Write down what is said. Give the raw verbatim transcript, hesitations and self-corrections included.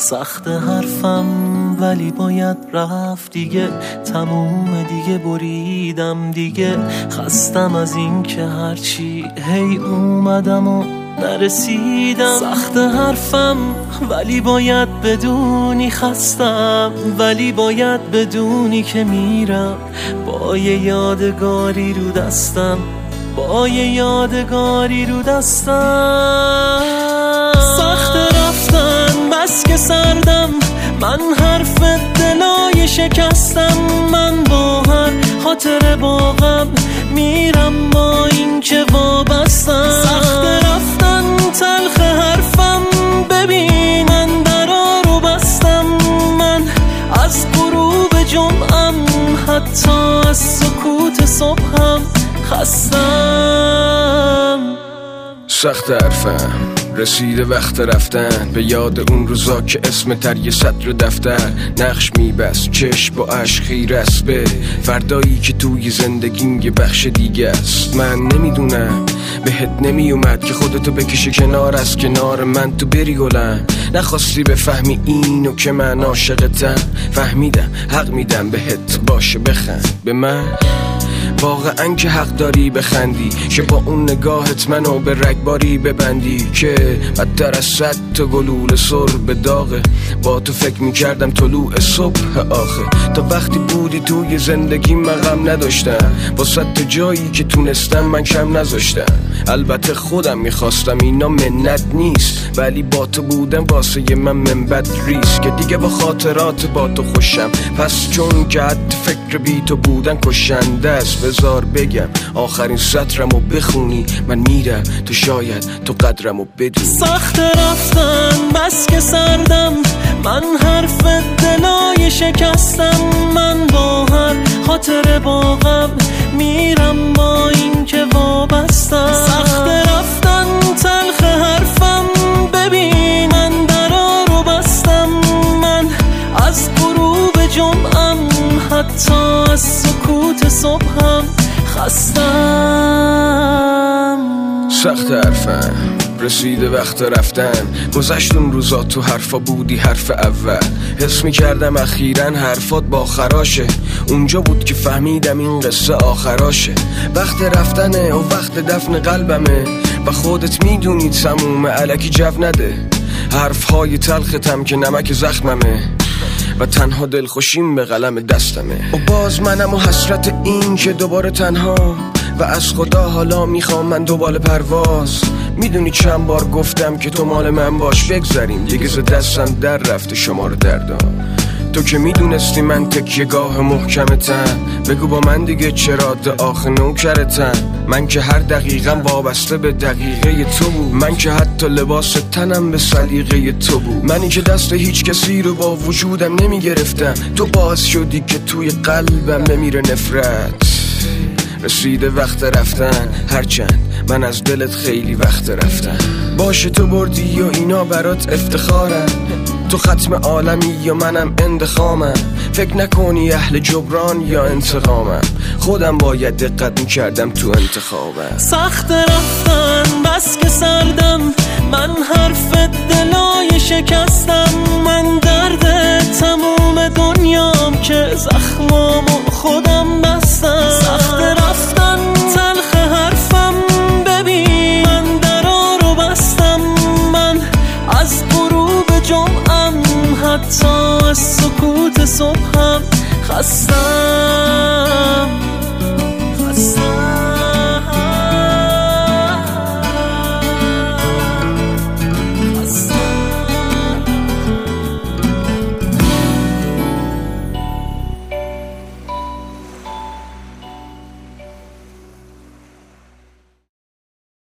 سخت حرفم ولی باید رفت دیگه، تموم دیگه، بریدم دیگه، خستم از این که هرچی هی اومدم و نرسیدم. سخت حرفم ولی باید بدونی خستم، ولی باید بدونی که میرم با یه یادگاری رو دستم، با یه یادگاری رو دستم. سخت رفتن بس که سردم، من حرف دلای شکستم، من با هر خاطر باغم میرم با این که وابستم. سخت رفتن تلخ حرفم، ببین من درا رو بستم، من از غروب جمعم حتی از سکوت صبحم خستم. سخت حرفم رسیده وقت رفتن، به یاد اون روزا که اسم تر یه سطر دفتر نقش میبست، چشم با عشق خیره است به فردایی که توی زندگیم یه بخش دیگه است. من نمیدونم بهت نمیومد که خودتو بکشی کنار از کنار من، تو بری گلم نخواستی بفهمی اینو که من عاشقتم. فهمیدم حق میدم بهت، باشه بخند به من، واقعا که حق داری بخندی، که با اون نگاهت منو به رگباری ببندی، که بدتر از صد تا گلوله سر به داغه. با تو فکر میکردم طلوع صبح آخه، تا وقتی بودی توی زندگی من غم نداشتم، با صد تا جایی که تونستم من کم نذاشتم. البته خودم میخواستم اینا منت نیست، ولی با تو بودم واسه من منبت ریست، که دیگه با خاطرات با تو خوشم، پس چون که حد فکر بی تو بودن کشنده است. بذار بگم آخرین سطرمو بخونی، من میرم تو شاید تو قدرمو بدونی. سخت رفتن بس که سردم، من حرف دلای شکستم، من با هر خاطر باغم میرم با این که وابستم. سخت رفتن تلخ حرفم، ببین من درا رو بستم، من از غروب جمعم حتی از سکوت صبحم خستم. سخت حرفم رسیده وقت رفتن، گذشت اون روزا تو حرفا بودی حرف اول، حس میکردم اخیراً حرفات با خراشه، اونجا بود که فهمیدم این قصه آخراشه. وقت رفتنه و وقت دفن قلبمه، و خودت میدونی تمومه، الکی جو نده حرفهای تلختم که نمک زخممه، و تنها دلخوشیم به قلم دستمه. و باز منم و حسرت این که دوباره تنها، و از خدا حالا میخوام من دوباره پرواز. میدونی چند بار گفتم که تو مال من باش، بگذاریم دیگه ز دستم در رفته شمار دردا. تو که میدونستی من تکیه گاه محکمتم، بگو با من دیگه چرا آخ نوکرتم. من که هر دقیقم وابسته به دقیقه تو بود، من که حتی لباس تنم به سلیقه تو بود، منی که دست هیچ کسی رو با وجودم نمیگرفتم، تو باعث شدی که توی قلبم بمیره نفرت. رسیده وقت رفتن، هرچند من از دلت خیلی وقت رفتم، باشه تو بردی و اینا برات افتخارم، تو ختم عالمی یا منم اندخامم، فکر نکنی اهل جبران یا انتقامم، خودم باید دقت میکردم تو انتخابم. سخت رفتن بس که سردم، من حرف دلای شکستم، من درد تموم دنیام که زخمامو خودم بستم. سخت رفتن تلخ حرفم، ببین من درا رو بستم، من از غروب جمعم حتی از سکوت صبحم خستم.